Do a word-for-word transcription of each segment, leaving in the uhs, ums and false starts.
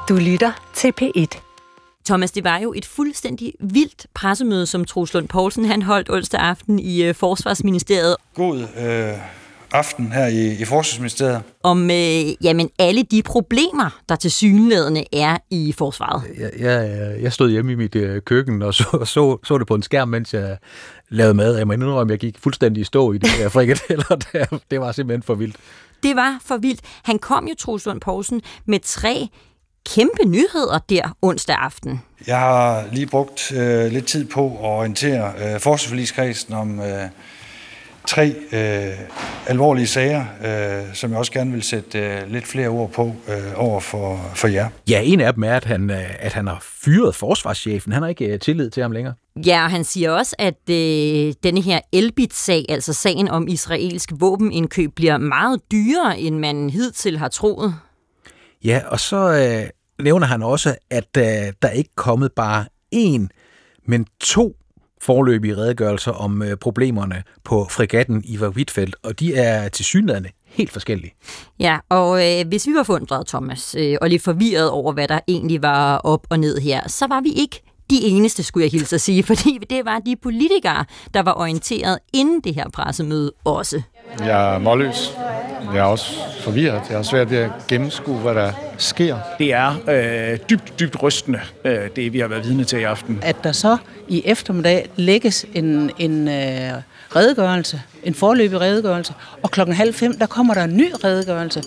Du lytter til P et. Thomas, det var jo et fuldstændig vildt pressemøde, som Troels Lund Poulsen han holdt onsdag aften i øh, Forsvarsministeriet. God øh, aften her i, i Forsvarsministeriet. Om øh, jamen, alle de problemer, der tilsyneladende er i forsvaret. Jeg, jeg, jeg stod hjemme i mit øh, køkken og så, så, så det på en skærm, mens jeg lavede mad. Jeg må indrømme, at jeg gik fuldstændig i stå i det her frikadeller. Det, det var simpelthen for vildt. Det var for vildt. Han kom jo, Troels Lund Poulsen, med tre kæmpe nyheder der onsdag aften. Jeg har lige brugt øh, lidt tid på at orientere øh, forsvarsforligskredsen om øh, tre øh, alvorlige sager, øh, som jeg også gerne vil sætte øh, lidt flere ord på øh, over for, for jer. Ja, en af dem er, at han, at han har fyret forsvarschefen. Han har ikke tillid til ham længere. Ja, og han siger også, at øh, denne her Elbit-sag, altså sagen om israelsk våbenindkøb, bliver meget dyrere, end man hidtil har troet. Ja, og så øh, nævner han også, at øh, der ikke er kommet bare én, men to foreløbige redegørelser om øh, problemerne på fregatten Iver Huitfeldt, og de er tilsyneladende helt forskellige. Ja, og øh, hvis vi var forundret, Thomas, øh, og lidt forvirret over, hvad der egentlig var op og ned her, så var vi ikke de eneste, skulle jeg hilse at sige, fordi det var de politikere, der var orienteret inden det her pressemøde også. Jeg er målløs. Jeg er også forvirret. Jeg har svært ved at gennemskue, hvad der sker. Det er øh, dybt, dybt rystende, øh, det vi har været vidne til i aften. At der så i eftermiddag lægges en, en øh, redegørelse, en foreløbig redegørelse, og klokken halv fem, der kommer der en ny redegørelse.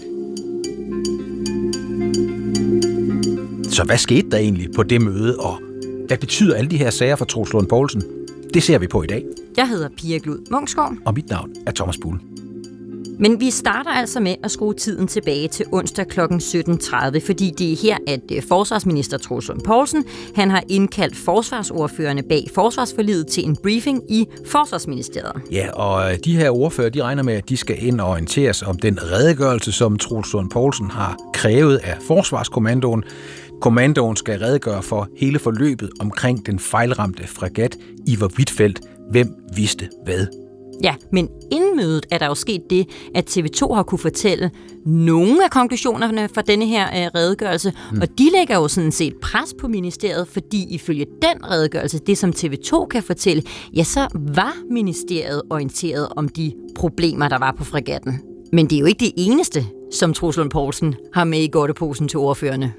Så hvad skete der egentlig på det møde, og hvad betyder alle de her sager for Troels Lund Poulsen? Det ser vi på i dag. Jeg hedder Pia Glud Munksgaard. Og mit navn er Thomas Buhl. Men vi starter altså med at skrue tiden tilbage til onsdag klokken sytten tredive, fordi det er her, at forsvarsminister Troels Lund Poulsen han har indkaldt forsvarsordførerne bag forsvarsforliget til en briefing i Forsvarsministeriet. Ja, og de her ordfører, de regner med, at de skal ind og orienteres om den redegørelse, som Troels Lund Poulsen har krævet af Forsvarskommandoen. Kommandoen skal redegøre for hele forløbet omkring den fejlramte fregat Iver Huitfeldt. Hvem vidste hvad? Ja, men inden mødet er der jo sket det, at T V to har kunne fortælle nogle af konklusionerne fra denne her øh, redegørelse, mm. og de lægger jo sådan set pres på ministeriet, fordi ifølge den redegørelse, det som T V to kan fortælle, ja, så var ministeriet orienteret om de problemer, der var på fregatten. Men det er jo ikke det eneste, som Troels Lund Poulsen har med i godteposen til ordførerne.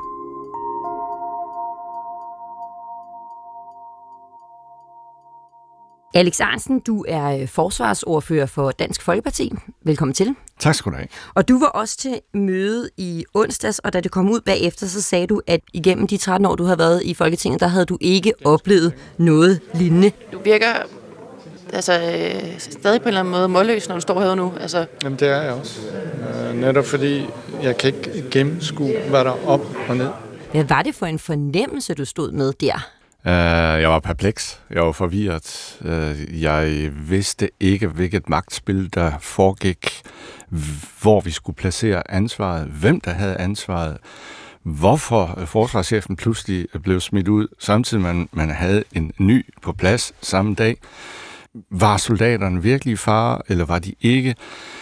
Alex Ahrendtsen, du er forsvarsordfører for Dansk Folkeparti. Velkommen til. Tak skal du have. Og du var også til møde i onsdags, og da det kom ud bagefter, så sagde du, at igennem de tretten år, du har været i Folketinget, der havde du ikke oplevet noget lignende. Du virker altså, øh, stadig på en eller anden måde målløs, når du står her nu. Altså. Jamen det er jeg også. Øh, netop fordi jeg kan ikke gennemskue, hvad der er op og ned. Hvad var det for en fornemmelse, du stod med der? Uh, jeg var perpleks. Jeg var forvirret. Uh, jeg vidste ikke, hvilket magtspil, der foregik, hvor vi skulle placere ansvaret, hvem der havde ansvaret, hvorfor forsvarschefen pludselig blev smidt ud, samtidig man, man havde en ny på plads samme dag. Var soldaterne virkelig i fare, eller var de ikke?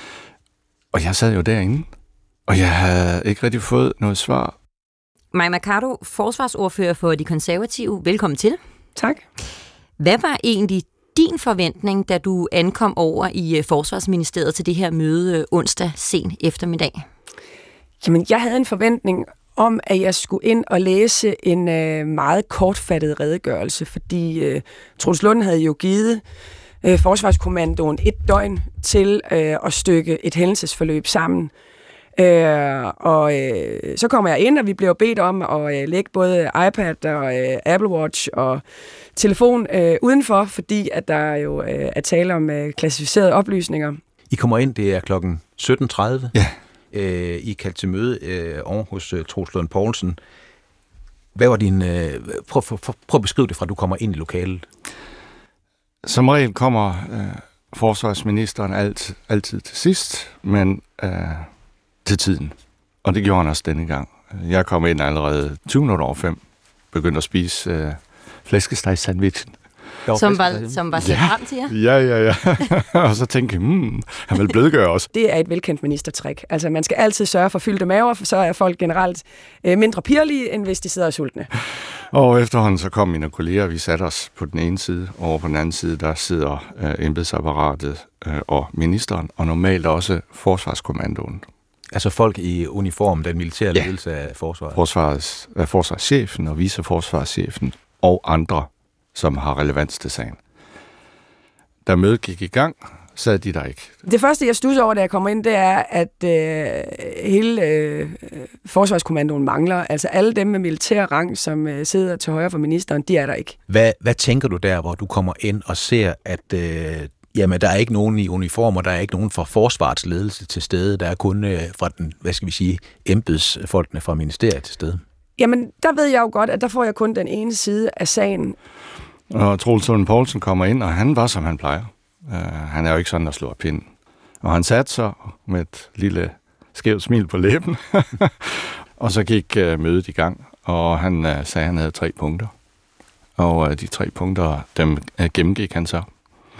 Og jeg sad jo derinde, og jeg havde ikke rigtig fået noget svar. Mai Mercado, forsvarsordfører for De Konservative. Velkommen til. Tak. Hvad var egentlig din forventning, da du ankom over i Forsvarsministeriet til det her møde onsdag sen eftermiddag? Jamen, jeg havde en forventning om, at jeg skulle ind og læse en øh, meget kortfattet redegørelse, fordi øh, Troels Lund havde jo givet øh, Forsvarskommandoen et døgn til øh, at stykke et hændelsesforløb sammen. Øh, og øh, så kommer jeg ind, og vi bliver bedt om at øh, lægge både iPad og øh, Apple Watch og telefon øh, udenfor, fordi at der jo øh, er tale om øh, klassificerede oplysninger. I kommer ind, det er klokken sytten tredive. Ja. Øh, I kaldt til møde øh, over hos øh, Troels Lund Poulsen. Hvad var din... Øh, prøv, prøv, prøv at beskrive det fra, du kommer ind i lokalet. Som regel kommer øh, forsvarsministeren alt, altid til sidst, men... Øh til tiden. Og det gjorde han også denne gang. Jeg kom ind allerede tyve minutter over fem, begyndte at spise øh, flæskestegsandwichen. Som var, som var set ja. frem til jer? Ja, ja, ja. Og så tænkte jeg, hmm, han vil blødgøre os. Det er et velkendt ministertrik. Altså, man skal altid sørge for fyldte maver, for så er folk generelt øh, mindre pirlige, end hvis de sidder sultne. Og efterhånden så kom mine kolleger, vi satte os på den ene side, og over på den anden side, der sidder øh, embedsapparatet øh, og ministeren, og normalt også forsvarskommandoen. Altså folk i uniform, den militære ledelse ja. af forsvaret. Forsvarets, øh, forsvarschefen og viceforsvarschefen og andre, som har relevans til sagen. Da mødet gik i gang, sad de der ikke. Det første, jeg studser over, da jeg kommer ind, det er, at øh, hele øh, forsvarskommandoen mangler. Altså alle dem med militær rang, som øh, sidder til højre for ministeren, de er der ikke. Hvad, hvad tænker du der, hvor du kommer ind og ser, at øh, jamen, der er ikke nogen i uniformer, der er ikke nogen fra forsvarets ledelse til stede, der er kun øh, fra den, hvad skal vi sige, embedsfolkene fra ministeriet til stede? Jamen, der ved jeg jo godt, at der får jeg kun den ene side af sagen. Og Troels Lund Poulsen kommer ind, og han var, som han plejer. Uh, han er jo ikke sådan, der slår pinden. Og han satte sig med et lille skævt smil på læben, og så gik uh, mødet i gang, og han uh, sagde, at han havde tre punkter. Og uh, de tre punkter, dem uh, gennemgik han så.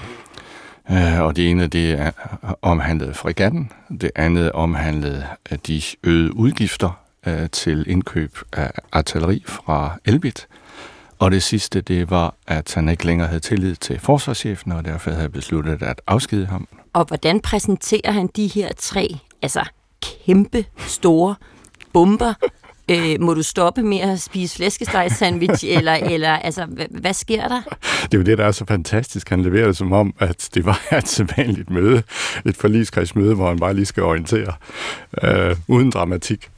Uh, og det ene, det uh, omhandlede fregatten. Det andet omhandlede uh, de øgede udgifter uh, til indkøb af artilleri fra Elbit. Og det sidste, det var, at han ikke længere havde tillid til forsvarschefen, og derfor havde besluttet at afskedige ham. Og hvordan præsenterer han de her tre, altså kæmpe store bomber? Øh, må du stoppe med at spise flæskestegsandwich, eller, eller altså, hvad, hvad sker der? Det er jo det, der er så fantastisk. Han leverer det som om, at det var et sædvanligt møde, et forligskredsmøde, hvor han bare lige skal orientere, øh, uden dramatik.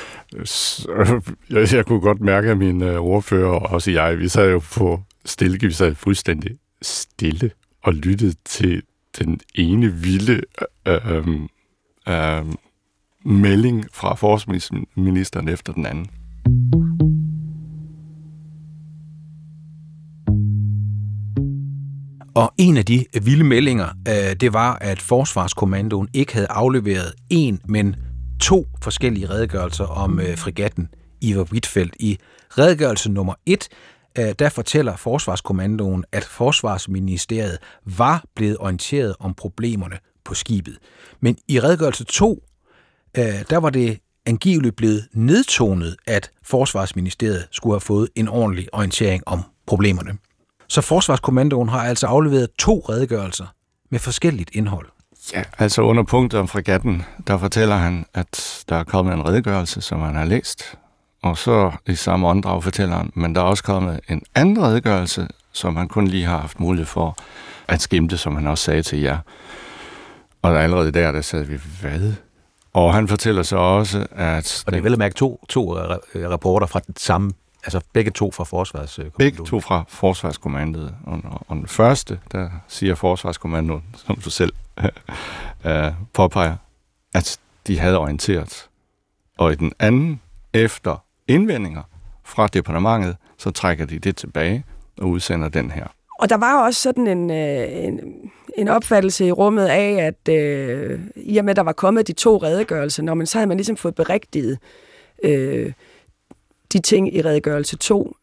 Jeg, jeg kunne godt mærke, at mine ordfører og også jeg, vi sad jo på stille, vi sad fuldstændig stille og lyttede til den ene vilde øh, øh, melding fra forsvarsministeren efter den anden. Og en af de vilde meldinger, øh, det var, at Forsvarskommandoen ikke havde afleveret en, men to forskellige redegørelser om øh, fregatten Iver Huitfeldt. I redegørelse nummer et, øh, der fortæller Forsvarskommandoen, at Forsvarsministeriet var blevet orienteret om problemerne på skibet. Men i redegørelse to, øh, der var det angiveligt blevet nedtonet, at Forsvarsministeriet skulle have fået en ordentlig orientering om problemerne. Så Forsvarskommandoen har altså afleveret to redegørelser med forskelligt indhold. Ja, altså under punktet om fregatten, der fortæller han, at der er kommet en redegørelse, som han har læst. Og så i samme åndedrag fortæller han, men der er også kommet en anden redegørelse, som han kun lige har haft mulighed for at skimte, som han også sagde til jer. Og der allerede der, der sad vi, hvad? Og han fortæller så også, at... Og det er vel at mærke to, to rapporter fra den samme, altså begge to fra Forsvarskommandoen. Begge to fra Forsvarskommandoen. Og, og den første, der siger Forsvarskommandoen, som du selv øh, påpeger, at de havde orienteret. Og i den anden, efter indvendinger fra departementet, så trækker de det tilbage og udsender den her. Og der var også sådan en, en, en opfattelse i rummet af, at øh, i og med, at der var kommet de to redegørelser, når man så havde man ligesom fået berigtiget øh, de ting i redegørelse to.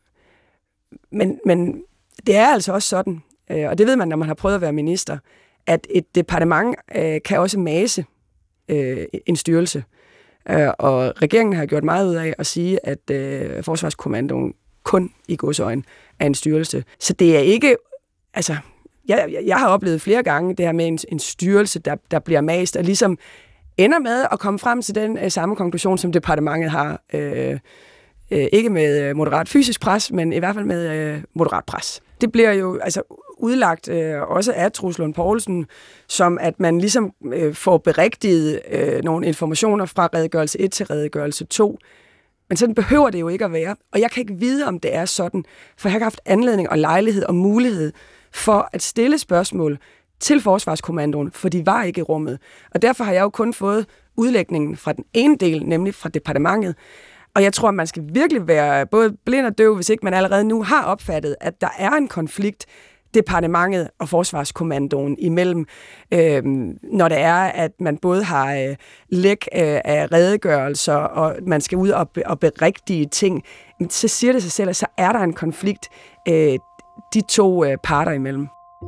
Men, men det er altså også sådan, øh, og det ved man, når man har prøvet at være minister, at et departement øh, kan også mase øh, en styrelse. Øh, og regeringen har gjort meget ud af at sige, at øh, Forsvarskommandoen kun i godsøjne er en styrelse. Så det er ikke... Altså, jeg, jeg har oplevet flere gange det her med en, en styrelse, der, der bliver mast, og ligesom ender med at komme frem til den øh, samme konklusion, som departementet har. Øh, øh, ikke med moderat fysisk pres, men i hvert fald med øh, moderat pres. Det bliver jo altså udlagt øh, også af Troels Lund Poulsen, som at man ligesom øh, får berigtiget øh, nogle informationer fra redegørelse et til redegørelse to. Men sådan behøver det jo ikke at være. Og jeg kan ikke vide, om det er sådan, for jeg har haft anledning og lejlighed og mulighed for at stille spørgsmål til Forsvarskommandoen, for de var ikke i rummet. Og derfor har jeg jo kun fået udlægningen fra den ene del, nemlig fra departementet. Og jeg tror, at man skal virkelig være både blind og døv, hvis ikke man allerede nu har opfattet, at der er en konflikt departementet og Forsvarskommandoen imellem, øh, når det er, at man både har øh, læk øh, af redegørelser, og man skal ud og, be- og berigtige ting, så siger det sig selv, at så er der en konflikt. Øh, de to øh, parter imellem.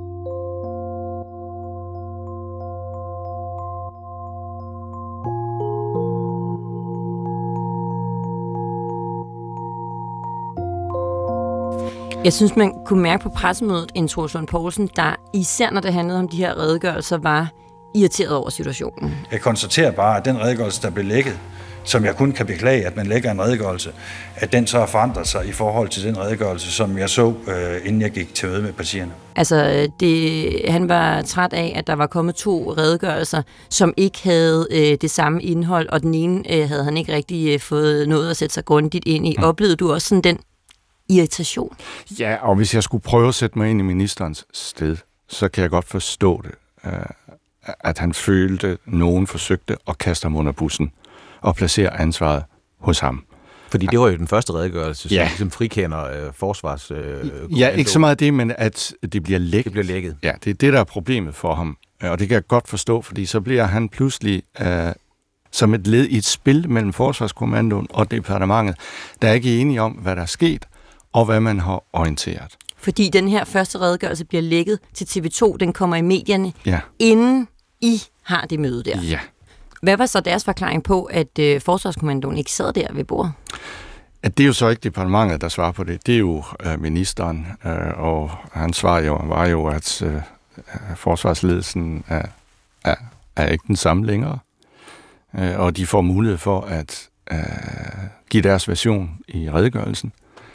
Jeg synes, man kunne mærke på pressemødet, en Troels Lund Poulsen, der især når det handlede om de her redegørelser, var irriteret over situationen. Jeg konstaterer bare, at den redegørelse, der blev lækket, som jeg kun kan beklage, at man lægger en redegørelse, at den så har forandret sig i forhold til den redegørelse, som jeg så, øh, inden jeg gik til møde med partierne. Altså, det, han var træt af, at der var kommet to redegørelser, som ikke havde øh, det samme indhold, og den ene øh, havde han ikke rigtig øh, fået noget at sætte sig grundigt ind i. Mm. Oplevede du også sådan den irritation? Ja, og hvis jeg skulle prøve at sætte mig ind i ministerens sted, så kan jeg godt forstå det, øh, at han følte, at nogen forsøgte at kaste ham under bussen og placere ansvaret hos ham. Fordi det var jo den første redegørelse, som ja. ligesom frikender øh, forsvars... Øh, ja, ikke så meget det, men at det bliver lækket. Det bliver lækket. Ja, det er det, der er problemet for ham. Og det kan jeg godt forstå, fordi så bliver han pludselig øh, som et led i et spil mellem Forsvarskommandoen og departementet, der er ikke enige om, hvad der er sket, og hvad man har orienteret. Fordi den her første redegørelse bliver lækket til T V to, den kommer i medierne, ja. inden I har det møde der. Ja. Hvad var så deres forklaring på, at øh, Forsvarskommandoen ikke sad der ved bordet? At det er jo så ikke departementet, der svarer på det. Det er jo øh, ministeren, øh, og hans svar jo, var jo, at øh, forsvarsledelsen er, er, er ikke den samme længere. Øh, og de får mulighed for at øh, give deres version i redegørelsen.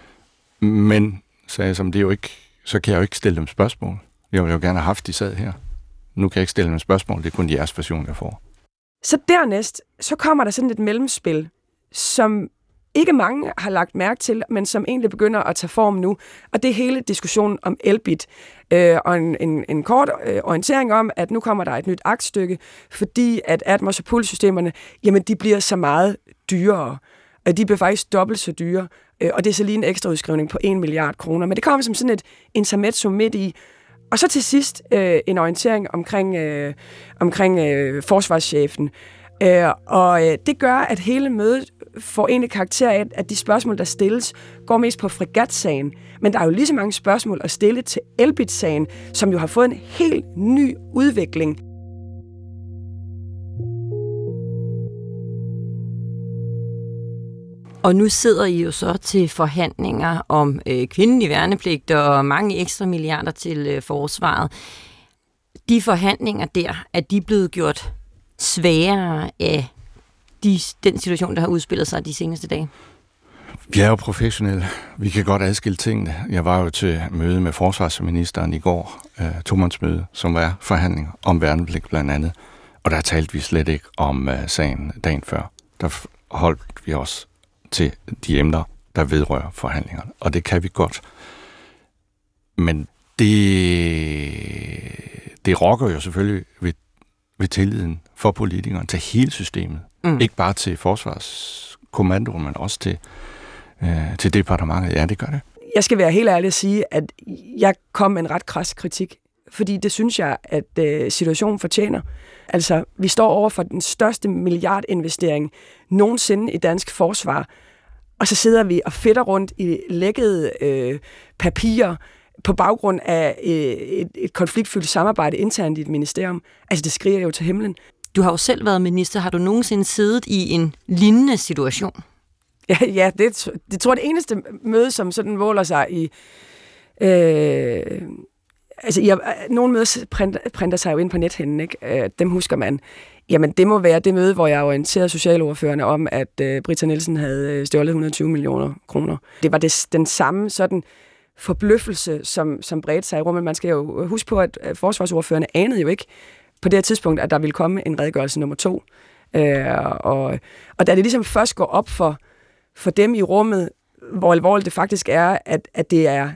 Men, sagde jeg, som det er jo ikke, så kan jeg jo ikke stille dem spørgsmål. Jeg vil jo gerne have haft, de sad her. Nu kan jeg ikke stille dem spørgsmål, det er kun jeres version, jeg får. Så dernæst, så kommer der sådan et mellemspil, som ikke mange har lagt mærke til, men som egentlig begynder at tage form nu. Og det er hele diskussionen om Elbit. Øh, og en, en, en kort øh, orientering om, at nu kommer der et nyt aktstykke, fordi at Atmos- og Pulse-systemerne, jamen de bliver så meget dyrere. De bliver faktisk dobbelt så dyre, øh, og det er så lige en ekstra udskrivning på en milliard kroner. Men det kommer som sådan et intermezzo midt i. Og så til sidst øh, en orientering omkring, øh, omkring øh, forsvarschefen. Øh, og øh, det gør, at hele mødet får egentlig karakter af, at de spørgsmål, der stilles, går mest på fregatsagen. Men der er jo lige så mange spørgsmål at stille til Elbit-sagen, som jo har fået en helt ny udvikling. Og nu sidder I jo så til forhandlinger om øh, kvindelig værnepligt og mange ekstra milliarder til øh, forsvaret. De forhandlinger der, er de blevet gjort sværere af de, den situation, der har udspillet sig de seneste dage? Vi er jo professionelle. Vi kan godt adskille tingene. Jeg var jo til møde med forsvarsministeren i går, øh, tomandsmøde, som var forhandlinger om værnepligt blandt andet. Og der talte vi slet ikke om øh, sagen dagen før. Der holdt vi os til de emner, der vedrører forhandlingerne. Og det kan vi godt. Men det, det rokker jo selvfølgelig ved, ved tilliden for politikerne til hele systemet. Mm. Ikke bare til Forsvarskommandoen, men også til, øh, til departementet. Ja, det gør det. Jeg skal være helt ærlig at sige, at jeg kom med en ret krads kritik, fordi det synes jeg, at øh, situationen fortjener. Altså, vi står over for den største milliardinvestering nogensinde i dansk forsvar, og så sidder vi og fedter rundt i lækkede øh, papirer på baggrund af øh, et, et konfliktfyldt samarbejde internt i et ministerium. Altså, det skriger jo til himlen. Du har jo selv været minister. Har du nogensinde siddet i en lignende situation? Ja, ja det, det tror jeg det eneste møde, som sådan måler sig i... Øh, altså, jeg, nogle møder printer, printer sig jo ind på nethinden, ikke? Øh, dem husker man. Jamen, det må være det møde, hvor jeg orienterede socialordførerne om, at øh, Britta Nielsen havde stjålet et hundrede og tyve millioner kroner. Det var det, den samme sådan forbløffelse, som, som bredte sig i rummet. Man skal jo huske på, at forsvarsordførerne anede jo ikke på det her tidspunkt, at der ville komme en redegørelse nummer to. Øh, og, og da det ligesom først går op for, for dem i rummet, hvor alvorligt det faktisk er, at, at det er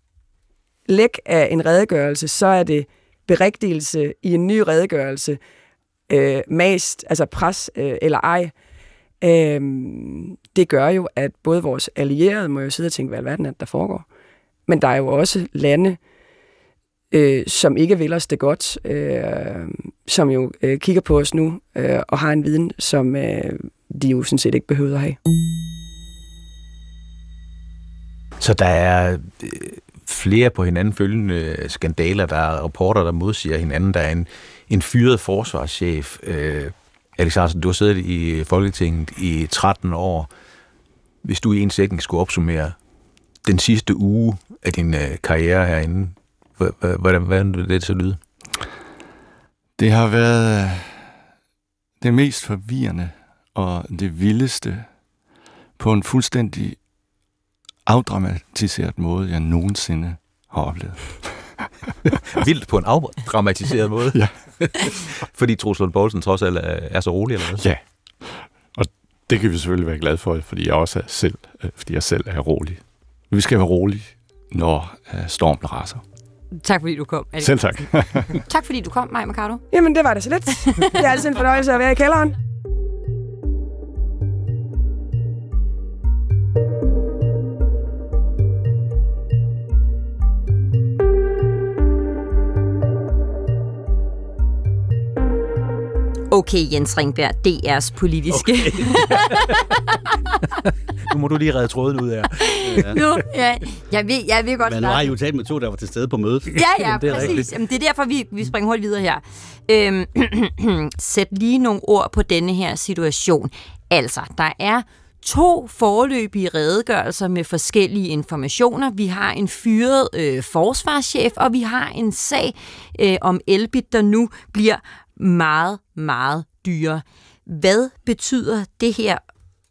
læk af en redegørelse, så er det berigtigelse i en ny redegørelse, øh, mast, altså pres øh, eller ej. Øh, det gør jo, at både vores allierede må jo sidde og tænke, hvad alverden er, der foregår. Men der er jo også lande, øh, som ikke vil os det godt, øh, som jo øh, kigger på os nu øh, og har en viden, som øh, de jo sådan set ikke behøver at have. Så der er øh, flere på hinanden følgende skandaler. Der er rapporter, der modsiger hinanden. Der er en, en fyret forsvarschef. Øh, Alex Ahrendtsen, du har siddet i Folketinget i tretten år. Hvis du i en sætning skulle opsummere den sidste uge af din øh, karriere herinde, hvordan, hvordan vil det så lyde? Det har været det mest forvirrende og det vildeste på en fuldstændig afdramatiseret måde, jeg nogensinde har oplevet. Vildt på en afdramatiseret måde? Ja. Fordi Troels Lund Poulsen trods alt er, er så rolig, eller hvad? Ja, og det kan vi selvfølgelig være glade for, fordi jeg også er selv, fordi jeg selv er rolig. Vi skal være rolige, når stormen raser. Tak fordi du kom, Alex. Selv tak. Tak fordi du kom, Mai Mercado. Jamen, det var det så lidt. Det er altid en fornøjelse at være i kælderen. Okay, Jens Ringberg, D R's politiske. Okay. Nu må du lige redde tråden ud af. Ja. Nu, ja, jeg ved, jeg ved godt. Men nu har I jo talt med to, der var til stede på mødet. Ja, ja, Jamen, det præcis. Jamen, det er derfor, vi, vi springer hurtigt videre her. Øhm, sæt lige nogle ord på denne her situation. Altså, der er to foreløbige redegørelser med forskellige informationer. Vi har en fyret øh, forsvarschef, og vi har en sag øh, om Elbit, der nu bliver meget, meget dyre. Hvad betyder det her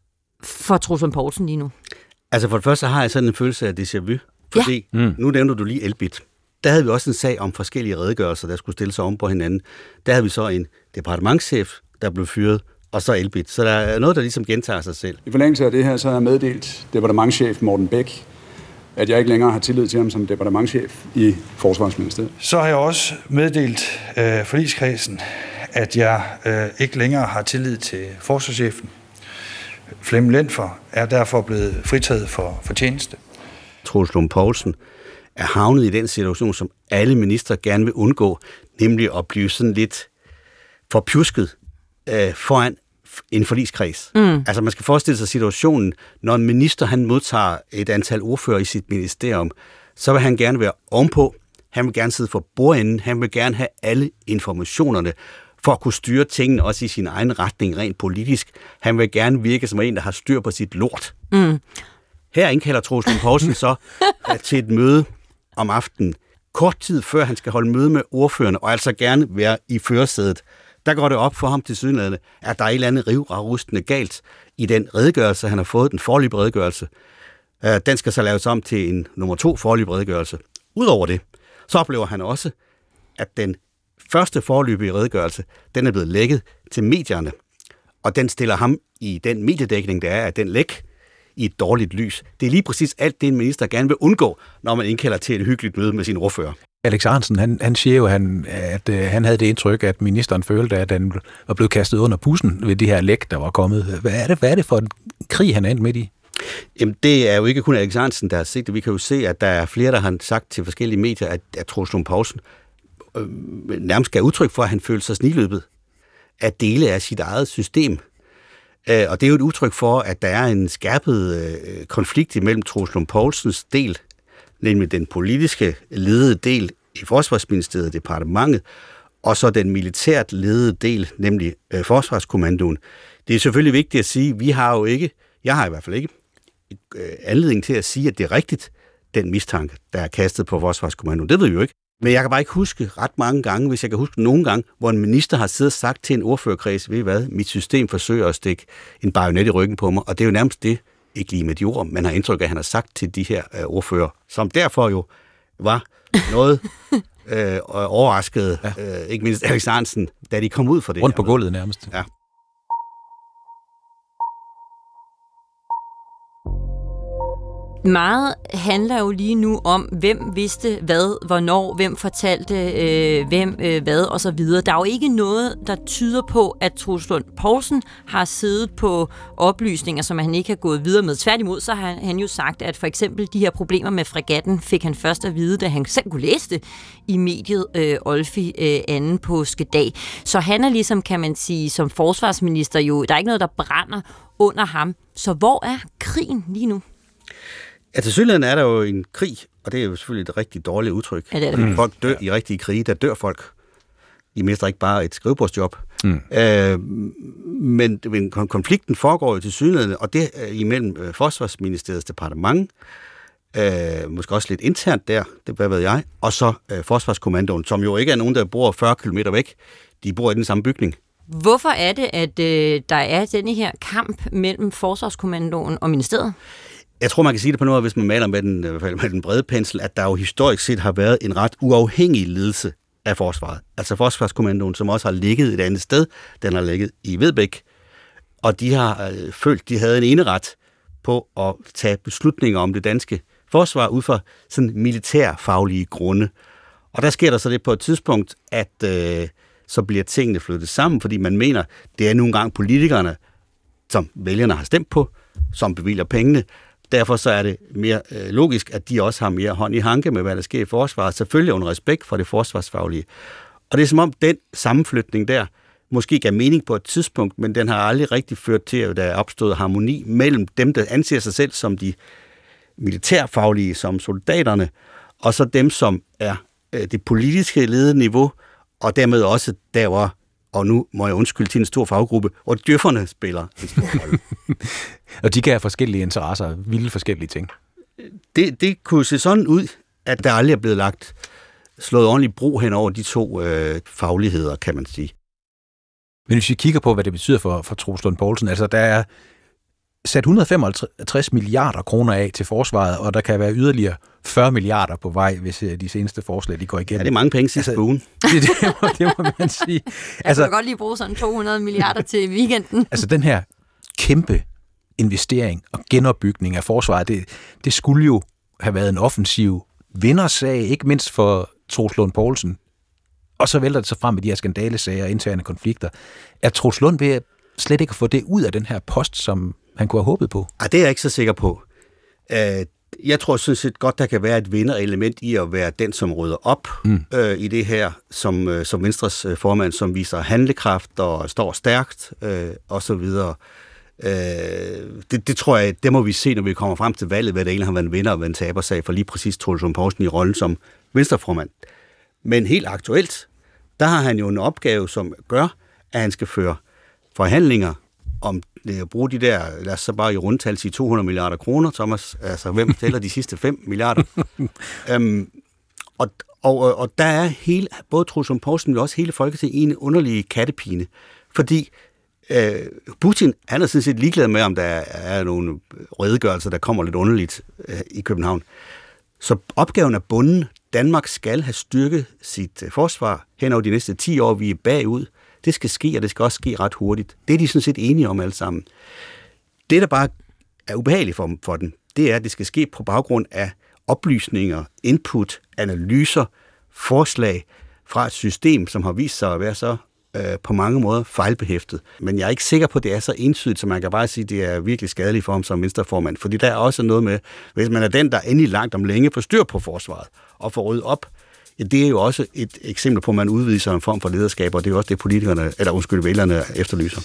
for Troels Lund Poulsen lige nu? Altså for det første har jeg sådan en følelse af déjà vu, fordi ja. mm. nu nævner du lige Elbit. Der havde vi også en sag om forskellige redegørelser, der skulle stille sig om på hinanden. Der havde vi så en departementschef, der blev fyret, og så Elbit. Så der er noget, der ligesom gentager sig selv. I forlængelse af det her, så har jeg meddelt departementschef Morten Bæk, at jeg ikke længere har tillid til ham som departementschef i Forsvarsministeriet. Så har jeg også meddelt øh, forligskredsen, at jeg øh, ikke længere har tillid til forsvarschefen. Flemming Lendfer er derfor blevet fritaget for, for tjeneste. Troels Lund Poulsen er havnet i den situation, som alle ministre gerne vil undgå, nemlig at blive sådan lidt for pjusket øh, foran en forligskreds. Mm. Altså man skal forestille sig situationen, når en minister han modtager et antal ordfører i sit ministerium, så vil han gerne være ovenpå, han vil gerne sidde for bordenden, han vil gerne have alle informationerne for at kunne styre tingene også i sin egen retning rent politisk. Han vil gerne virke som en, der har styr på sit lort. Mm. Her indkalder Troels Lund Poulsen så til et møde om aftenen, kort tid før han skal holde møde med ordførerne, og altså gerne være i førersædet. Der går det op for ham til sydenladende, at der er et eller andet rivrustende galt i den redegørelse, han har fået, den foreløbige redegørelse. Den skal så laves om til en nummer to foreløbige redegørelse. Udover det, så oplever han også, at den første foreløbige redegørelse, den er blevet lækket til medierne, og den stiller ham i den mediedækning, der er af den læk, i et dårligt lys. Det er lige præcis alt det, en minister gerne vil undgå, når man indkalder til et hyggeligt møde med sin ordfører. Alex Ahrendtsen, han, han siger jo, han, at øh, han havde det indtryk, at ministeren følte, at han var blevet kastet under bussen ved det her læk, der var kommet. Hvad er det, hvad er det for en krig, han er endt midt i? Jamen, det er jo ikke kun Alex Ahrendtsen, der har set det. Vi kan jo se, at der er flere, der har sagt til forskellige medier, at, at Troels Lund Poulsen øh, nærmest gav udtryk for, at han følte sig sniløbet af dele af sit eget system. Øh, og det er jo et udtryk for, at der er en skærpet øh, konflikt imellem Troels Lund Poulsens del, nemlig den politiske ledede del i Forsvarsministeriet, departementet, og så den militært ledede del, nemlig øh, Forsvarskommandoen. Det er selvfølgelig vigtigt at sige, at vi har jo ikke, jeg har i hvert fald ikke, øh, anledning til at sige, at det er rigtigt, den mistanke, der er kastet på Forsvarskommandoen. Det ved vi jo ikke. Men jeg kan bare ikke huske ret mange gange, hvis jeg kan huske nogle gange, hvor en minister har siddet og sagt til en ordførerkreds, ved I hvad, mit system forsøger at stikke en bajonet i ryggen på mig, og det er jo nærmest det, ikke lige med de ord, man har indtryk af, at han har sagt til de her øh, ordfører, som derfor jo var noget øh, overrasket, ja. øh, ikke mindst Alex Ahrendtsen, da de kom ud for det. Rundt på gulvet nærmest. Ja. Meget handler jo lige nu om, hvem vidste hvad, hvornår, hvem fortalte øh, hvem øh, hvad og så videre. Der er jo ikke noget, der tyder på, at Troels Lund Poulsen har siddet på oplysninger, som han ikke har gået videre med. Tværtimod så har han jo sagt, at for eksempel de her problemer med fregatten fik han først at vide, da han selv kunne læse det i mediet øh, Olfi øh, anden påskedag. Så han er ligesom, kan man sige, som forsvarsminister jo, der er ikke noget, der brænder under ham. Så hvor er krigen lige nu? Ja, til synligheden er der jo en krig, og det er jo selvfølgelig et rigtig dårligt udtryk. Ja, det er det. Mm. Folk dør i rigtige krige, der dør folk. De mister ikke bare et skrivebordsjob. Mm. Øh, men, men konflikten foregår jo til synligheden, og det er imellem øh, Forsvarsministeriets departement, øh, måske også lidt internt der, det hvad ved jeg, og så øh, Forsvarskommandoen, som jo ikke er nogen, der bor fyrre kilometer væk. De bor i den samme bygning. Hvorfor er det, at øh, der er denne her kamp mellem Forsvarskommandoen og ministeriet? Jeg tror, man kan sige det på noget, hvis man maler med den, med den brede pensel, at der jo historisk set har været en ret uafhængig ledelse af forsvaret. Altså Forsvarskommandoen, som også har ligget et andet sted, den har ligget i Vedbæk, og de har øh, følt, de havde en eneret på at tage beslutninger om det danske forsvar ud fra sådan militærfaglige grunde. Og der sker der så det på et tidspunkt, at øh, så bliver tingene flyttet sammen, fordi man mener, det er nogle gange politikerne, som vælgerne har stemt på, som bevilger pengene. Derfor så er det mere øh, logisk, at de også har mere hånd i hanke med, hvad der sker i forsvaret. Selvfølgelig under respekt for det forsvarsfaglige. Og det er som om den sammenflytning der måske gav mening på et tidspunkt, men den har aldrig rigtig ført til, at der er opstået harmoni mellem dem, der anser sig selv som de militærfaglige, som soldaterne, og så dem, som er øh, det politiske ledeniveau, og dermed også der, hvor, og nu må jeg undskylde til en stor faggruppe, hvor djøfferne spiller en stor rolle. Og de kan have forskellige interesser, vilde forskellige ting. Det, det kunne se sådan ud, at der aldrig er blevet lagt slået ordentligt bro hen over de to øh, fagligheder, kan man sige. Men hvis vi kigger på, hvad det betyder for, for Troels Lund Poulsen, altså der er sat et hundrede og femoghalvtreds milliarder kroner af til forsvaret, og der kan være yderligere fyrre milliarder på vej, hvis de seneste forslag de går igennem. Ja, det er mange penge sidste altså, ugen. Det, det, må, det må man sige. Jeg altså, kunne godt lige bruge sådan to hundrede milliarder til weekenden. Altså den her kæmpe investering og genopbygning af forsvaret, det, det skulle jo have været en offensiv vindersag, ikke mindst for Troels Lund Poulsen. Og så vælter det så frem med de her skandalesager og interne konflikter. Er Troels Lund ved slet ikke at få det ud af den her post, som han kunne have håbet på? Ej, det er jeg ikke så sikker på. Jeg tror sådan set godt, der kan være et vinderelement i at være den, som rydder op mm. øh, i det her, som, som Venstres formand, som viser handlekraft og står stærkt øh, og så videre. Øh, det, det tror jeg, det må vi se, når vi kommer frem til valget, hvad der egentlig har været en vinder og hvad en tabersag for lige præcis Troels Lund Poulsen i rollen som Venstreformand. Men helt aktuelt, der har han jo en opgave, som gør, at han skal føre forhandlinger om at bruge de der, lad os så bare i rundtal sige to hundrede milliarder kroner, Thomas. Altså, hvem tæller de sidste fem milliarder? øhm, og, og, og der er hele, både Troels Lund Poulsen, men også hele Folketinget i en underlig kattepine. Fordi øh, Putin, han er sådan set ligeglad med, om der er nogle redegørelser, der kommer lidt underligt øh, i København. Så opgaven er bunden. Danmark skal have styrket sit øh, forsvar hen over de næste ti år. Vi er bagud. Det skal ske, og det skal også ske ret hurtigt. Det er de sådan set enige om alle sammen. Det, der bare er ubehageligt for, for dem, det er, at det skal ske på baggrund af oplysninger, input, analyser, forslag fra et system, som har vist sig at være så øh, på mange måder fejlbehæftet. Men jeg er ikke sikker på, at det er så entydigt, så man kan bare sige, at det er virkelig skadeligt for ham som venstreformand. Fordi der er også noget med, hvis man er den, der endelig langt om længe får styr på forsvaret og får ryddet op, ja, det er jo også et eksempel på, at man udviser en form for lederskab, og det er jo også det, politikerne, eller undskyld, vælgerne efterlyser.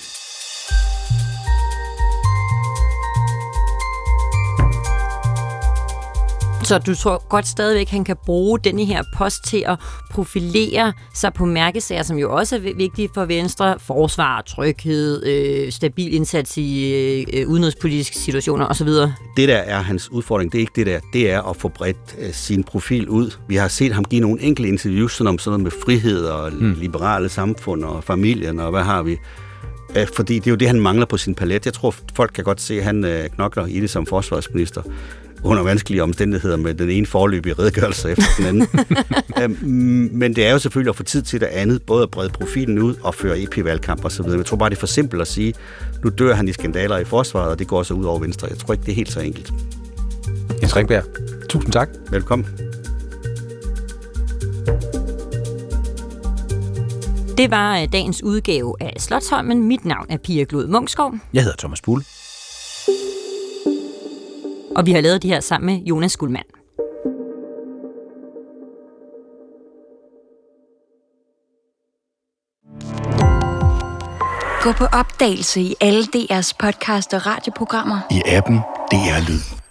Så du tror godt stadigvæk, han kan bruge denne her post til at profilere sig på mærkesager, som jo også er vigtige for Venstre. Forsvar, tryghed, øh, stabil indsats i øh, udenrigspolitiske situationer osv. Det der er hans udfordring, det er ikke det der. Det er at få bredt øh, sin profil ud. Vi har set ham give nogle enkelte interviews sådan om sådan noget med frihed og mm. liberale samfund og familien og hvad har vi. Øh, fordi det er jo det, han mangler på sin palet. Jeg tror, folk kan godt se, at han øh, knokler i det som forsvarsminister under vanskelige omstændigheder med den ene forløbige redegørelse efter den anden. øhm, men det er jo selvfølgelig at få tid til det andet, både at brede profilen ud og føre E P-valgkamp og så videre. Jeg tror bare, det er for simpelt at sige, nu dør han i skandaler i forsvaret, og det går så ud over Venstre. Jeg tror ikke, det er helt så enkelt. Jens Ringberg, tusind tak. Velkommen. Det var dagens udgave af Slotsholmen. Mit navn er Pia Glod Munksgaard. Jeg hedder Thomas Bull. Og vi har lavet det her sammen med Jonas Guldmann. Gå på opdagelse i alle D R's podcast og radioprogrammer. I appen D R Lyd.